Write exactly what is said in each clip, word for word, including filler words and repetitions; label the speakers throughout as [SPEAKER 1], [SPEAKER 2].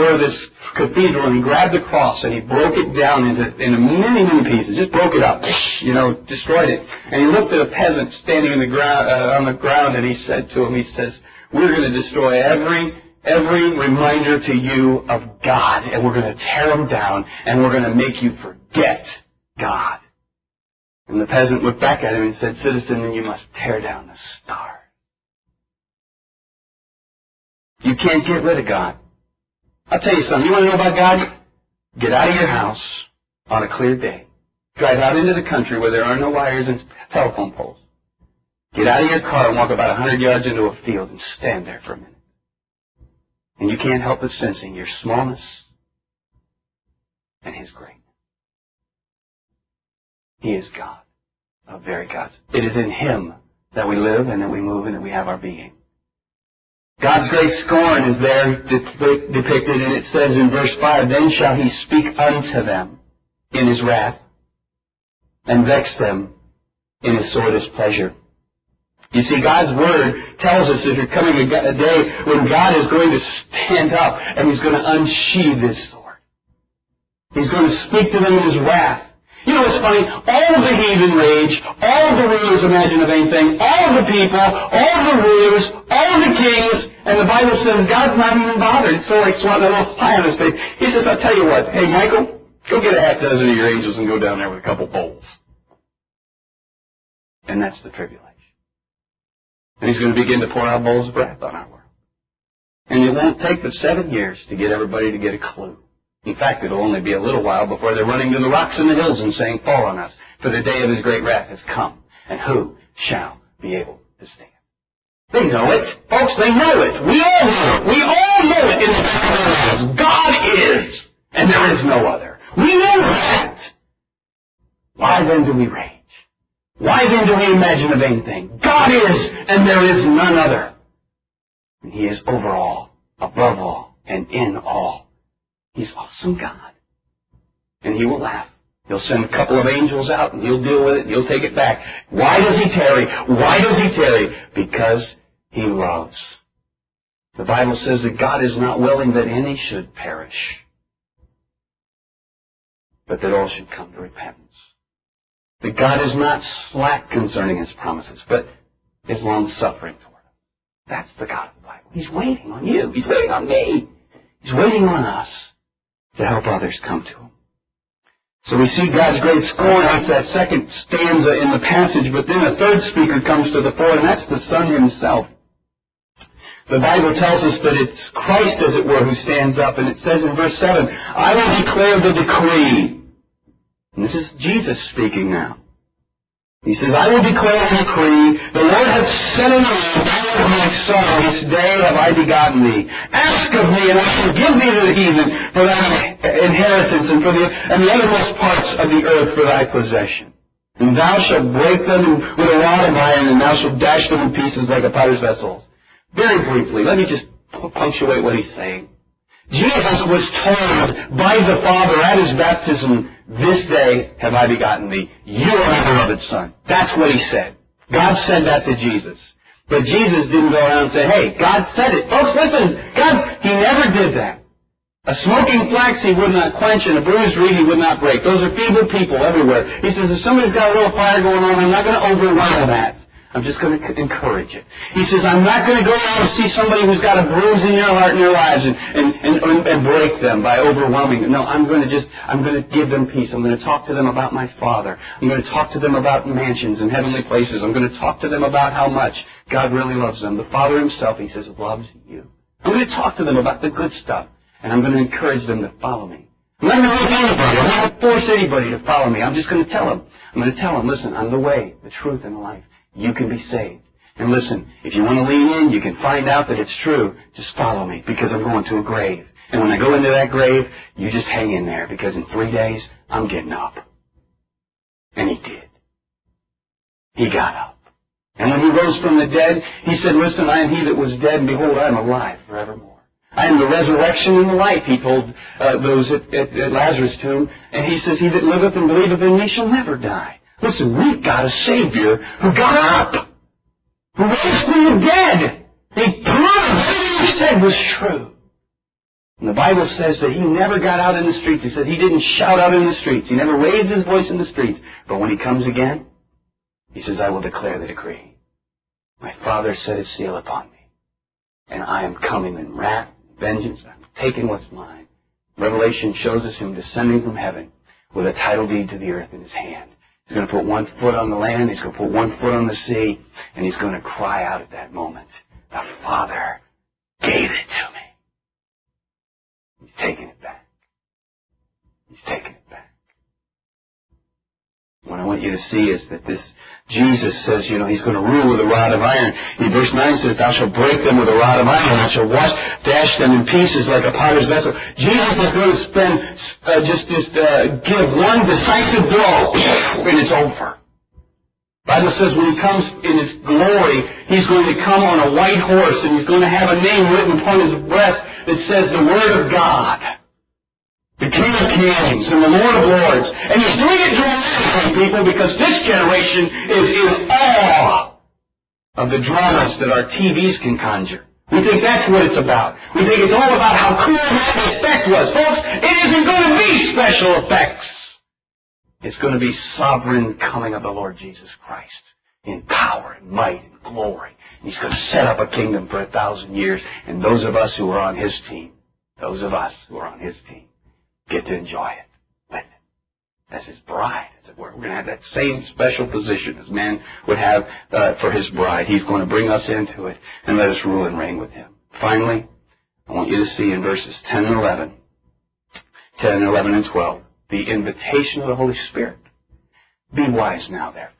[SPEAKER 1] for this cathedral, and he grabbed the cross and he broke it down into, into many, many pieces. Just broke it up, you know, destroyed it. And he looked at a peasant standing in the ground, uh, on the ground, and he said to him, he says, we're going to destroy every, every reminder to you of God, and we're going to tear them down, and we're going to make you forget God. And the peasant looked back at him and said, citizen, then you must tear down the stars. You can't get rid of God. I'll tell you something. You want to know about God? Get out of your house on a clear day. Drive out into the country where there are no wires and telephone poles. Get out of your car and walk about a hundred yards into a field and stand there for a minute. And you can't help but sensing your smallness and His greatness. He is God, a very God. It is in Him that we live and that we move and that we have our being. God's great scorn is there depicted, and it says in verse five, then shall He speak unto them in His wrath, and vex them in His sore displeasure. You see, God's Word tells us that there's coming a day when God is going to stand up and He's going to unsheathe His sword. He's going to speak to them in His wrath. You know what's funny? All of the heathen rage, all of the rulers imagine of anything, all of the people, all of the rulers, all of the kings, and the Bible says God's not even bothered. It's sort of like swatting a little fly on His face. He says, I'll tell you what, hey Michael, go get a half dozen of your angels and go down there with a couple bowls. And that's the tribulation. And He's going to begin to pour out bowls of wrath on our world. And it won't take but seven years to get everybody to get a clue. In fact, it'll only be a little while before they're running to the rocks and the hills and saying, fall on us, for the day of His great wrath has come. And who shall be able to stand? They know it. Folks, they know it. We all know it. We all know it in the back of our lives. God is, and there is no other. We know that. Why then do we rage? Why then do we imagine of anything? God is, and there is none other. And He is over all, above all, and in all. He's awesome God. And He will laugh. He'll send a couple of angels out and He'll deal with it and He'll take it back. Why does He tarry? Why does He tarry? Because He loves. The Bible says that God is not willing that any should perish, but that all should come to repentance. That God is not slack concerning His promises, but is long-suffering toward us. That's the God of the Bible. He's waiting on you. He's waiting on me. He's waiting on us to help others come to Him. So we see God's great scorn. That's that second stanza in the passage. But then a third speaker comes to the fore, and that's the Son Himself. The Bible tells us that it's Christ, as it were, who stands up. And it says in verse seven, I will declare the decree. And this is Jesus speaking now. He says, I will declare the decree, the Lord hath set in me, of my son, this day have I begotten thee. Ask of me, and I shall give thee the heathen for thy inheritance, and for the and the uttermost parts of the earth for thy possession. And thou shalt break them with a rod of iron, and thou shalt dash them in pieces like a potter's vessel. Very briefly, let me just punctuate what He's saying. Jesus was told by the Father at His baptism, this day have I begotten thee. You are my beloved Son. That's what He said. God said that to Jesus. But Jesus didn't go around and say, hey, God said it. Folks, listen, God, He never did that. A smoking flax He would not quench, and a bruised reed He would not break. Those are feeble people everywhere. He says, if somebody's got a little fire going on, I'm not going to overwhelm that. I'm just going to encourage it. He says, I'm not going to go out and see somebody who's got a bruise in your heart and your lives and, and, and, and break them by overwhelming them. No, I'm going to just, I'm going to give them peace. I'm going to talk to them about my Father. I'm going to talk to them about mansions and heavenly places. I'm going to talk to them about how much God really loves them. The Father Himself, He says, loves you. I'm going to talk to them about the good stuff. And I'm going to encourage them to follow me. I'm not going to make anybody. I'm not going to force anybody to follow me. I'm just going to tell them. I'm going to tell them, listen, I'm the way, the truth, and the life. You can be saved. And listen, if you want to lean in, you can find out that it's true. Just follow me, because I'm going to a grave. And when I go into that grave, you just hang in there, because in three days, I'm getting up. And He did. He got up. And when He rose from the dead, He said, listen, I am He that was dead, and behold, I am alive forevermore. I am the resurrection and the life, He told uh, those at, at, at Lazarus' tomb. And He says, he that liveth and believeth in me shall never die. Listen, we've got a Savior who got up, who rose from the dead. He proved everything He said was true. And the Bible says that he never got out in the streets. He said he didn't shout out in the streets. He never raised his voice in the streets. But when he comes again, he says, I will declare the decree. My Father set his seal upon me. And I am coming in wrath, vengeance. I'm taking what's mine. Revelation shows us him descending from heaven with a title deed to the earth in his hand. He's going to put one foot on the land. He's going to put one foot on the sea. And he's going to cry out at that moment, the Father gave it to me. He's taking it back. He's taking it back. What I want you to see is that this Jesus says, you know, he's going to rule with a rod of iron. In verse nine says, thou shalt break them with a rod of iron. Thou shalt wash, dash them in pieces like a potter's vessel. Jesus is going to spend, uh, just, just uh, give one decisive blow, and it's over. The Bible says when he comes in his glory, he's going to come on a white horse, and he's going to have a name written upon his breast that says the Word of God, the King of Kings, and the Lord of Lords. And he's doing it dramatically, people, because this generation is in awe of the dramas that our T Vs can conjure. We think that's what it's about. We think it's all about how cool that effect was. Folks, it isn't going to be special effects. It's going to be sovereign coming of the Lord Jesus Christ in power and might and glory. And he's going to set up a kingdom for a thousand years. And those of us who are on his team, those of us who are on his team, get to enjoy it with him. As his bride, as it were. We're going to have that same special position as man would have uh, for his bride. He's going to bring us into it and let us rule and reign with him. Finally, I want you to see in verses ten and eleven, ten and eleven and twelve, the invitation of the Holy Spirit. Be wise now, therefore.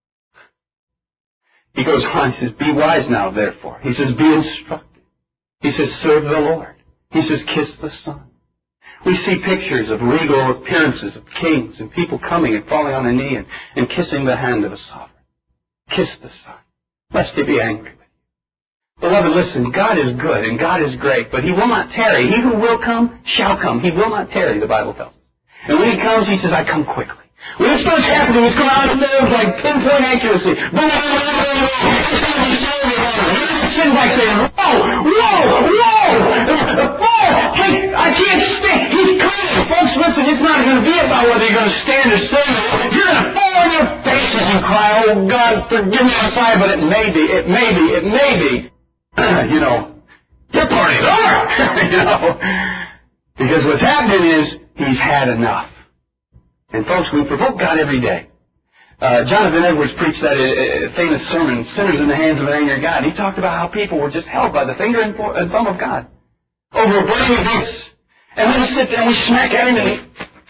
[SPEAKER 1] He goes on, he says, be wise now, therefore. He says, be instructed. He says, serve the Lord. He says, kiss the Son. We see pictures of regal appearances of kings and people coming and falling on a knee and, and kissing the hand of a sovereign. Kiss the Son, lest he be angry with you. Beloved, listen, God is good and God is great, but he will not tarry. He who will come shall come. He will not tarry, the Bible tells us. And when he comes, he says, I come quickly. When it starts happening, it's going to out there with like pinpoint accuracy. It's going to be sitting back saying, whoa, whoa, whoa, whoa, take, I can't stand. He's coming. Folks, listen, it's not going to be about whether you're going to stand or sit. You're going to fall on your faces and cry, oh, God, forgive me, I'm sorry, but it may be, it may be, it may be, you know, your party's over, you know. Because what's happening is, he's had enough. And folks, we provoke God every day. Uh, Jonathan Edwards preached that uh, famous sermon, Sinners in the Hands of an Angry God. He talked about how people were just held by the finger and, for, and thumb of God over a burning offense. And we sit there and we smack at him and we...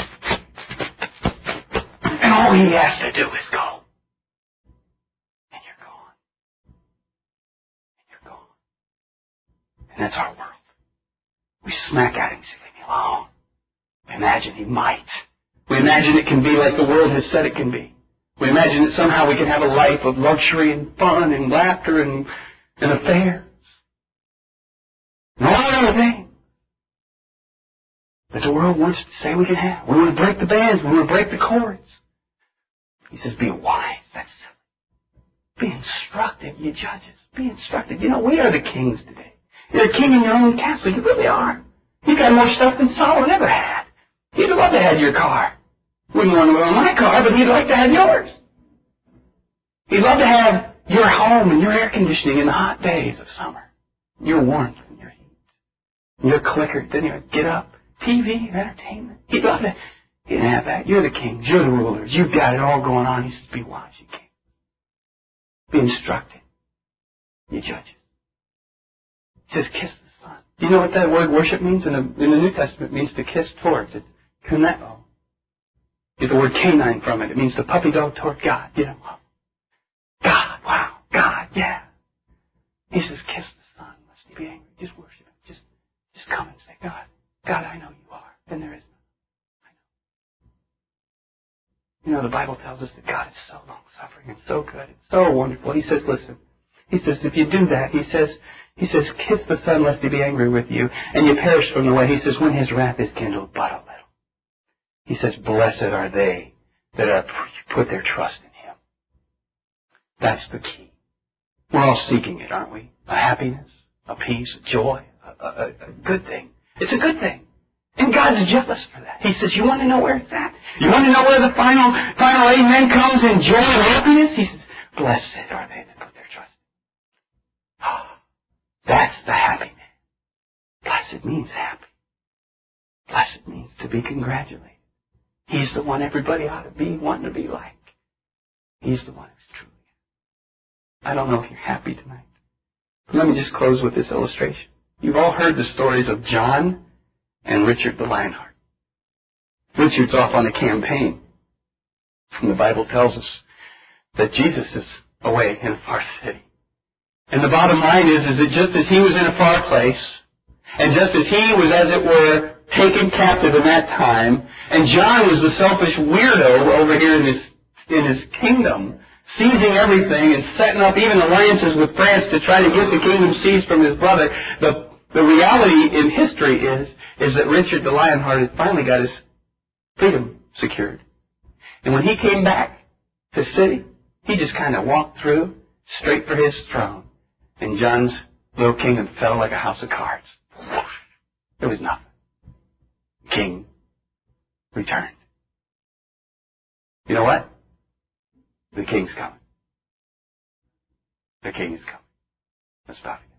[SPEAKER 1] And all he has to do is go. And you're gone. And you're gone. And that's our world. We smack at him and say, leave me alone. We imagine he might. We imagine it can be like the world has said it can be. We imagine that somehow we can have a life of luxury and fun and laughter and, and affairs. And all other things that the world wants to say we can have. We want to break the bands. We want to break the cords. He says, be wise. That's Be instructed, you judges. Be instructed. You know, we are the kings today. You're a king in your own castle. You really are. You got more stuff than Solomon ever had. He'd love to have your car. Wouldn't want to own my car, but he'd like to have yours. He'd love to have your home and your air conditioning in the hot days of summer. Your warmth and your heat. And your clicker. Then you get up. T V, entertainment. He'd love to. He didn't have that. You're the kings. You're the rulers. You've got it all going on. He says, be wise, you king. Be instructed. You judges. He says, kiss the Son. You know what that word worship means? In the, in the New Testament, it means to kiss towards. It's kaneo. Get the word canine from it. It means the puppy dog toward God. You know, God, wow, God, yeah. He says, kiss the Son, lest he be angry. Just worship him. Just, just come and say, God, God, I know you are. And there is none. I know. You know, the Bible tells us that God is so long-suffering and so good and so wonderful. He says, listen, he says, if you do that, he says, he says, kiss the Son lest he be angry with you, and you perish from the way. He says, when his wrath is kindled but a little. He says, blessed are they that are put their trust in him. That's the key. We're all seeking it, aren't we? A happiness, a peace, a joy, a, a, a good thing. It's a good thing. And God's jealous for that. He says, you want to know where it's at? You want to know where the final, final amen comes in joy and happiness? He says, blessed are they that put their trust in. Oh, that's the happy man. Blessed means happy. Blessed means to be congratulated. He's the one everybody ought to be wanting to be like. He's the one who's truly happy. I don't know if you're happy tonight. But let me just close with this illustration. You've all heard the stories of John and Richard the Lionheart. Richard's off on a campaign. And the Bible tells us that Jesus is away in a far city. And the bottom line is, is that just as he was in a far place, and just as he was, as it were, taken captive in that time, and John was the selfish weirdo over here in his, in his kingdom, seizing everything and setting up even alliances with France to try to get the kingdom seized from his brother, the, the reality in history is, is that Richard the Lionheart had finally got his freedom secured. And when he came back to the city, he just kind of walked through, straight for his throne. And John's little kingdom fell like a house of cards. There was nothing. King returned. You know what? The king's coming. The king is coming. Let's bow together.